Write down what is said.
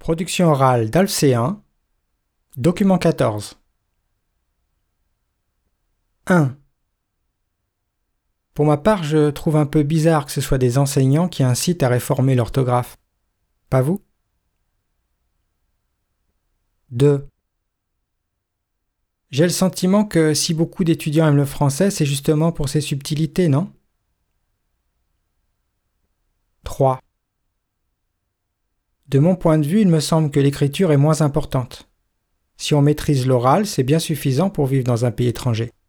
Production orale d'Alcéen, document 14. 1. Pour ma part, je trouve un peu bizarre que ce soit des enseignants qui incitent à réformer l'orthographe. Pas vous? 2. J'ai le sentiment que si beaucoup d'étudiants aiment le français, c'est justement pour ses subtilités, non? 3. De mon point de vue, il me semble que l'écriture est moins importante. Si on maîtrise l'oral, c'est bien suffisant pour vivre dans un pays étranger.